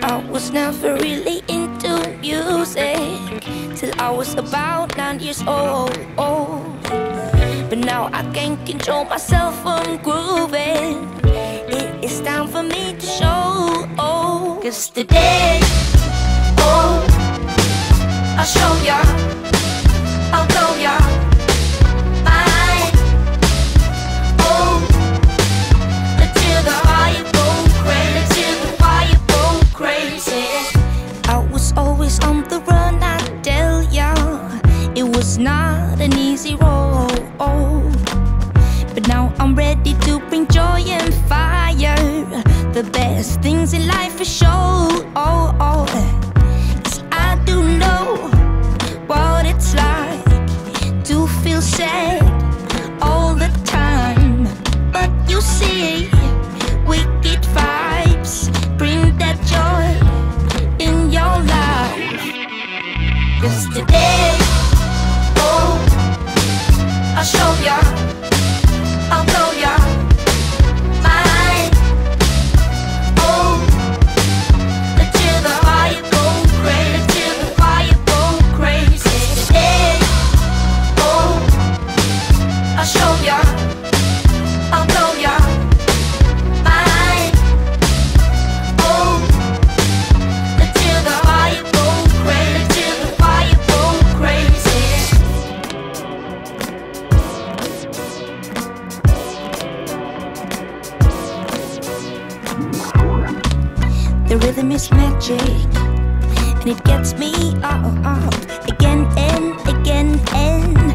I was never really into music till I was about 9 years old. But now I can't control myself from grooving. It is time for me to show. 'Cause today, I'll show ya, I'll blow ya mind. Until the fire go crazy, till the fire go crazy. I was always on the run, I tell ya. It was not an easy road, but now I'm ready to bring joy and fire. The best things in life for sure. 'Cause I do know what it's like to feel sad all the time. But you see, wicked vibes bring that joy in your life. 'Cause today, I'll show ya, I'll blow ya mind. Until the fire go crazy, till the fire go crazy. Today, I'll show ya, I'll blow ya mind. Until the fire go crazy, till the fire go crazy. The rhythm is magic, and it gets me up again and again and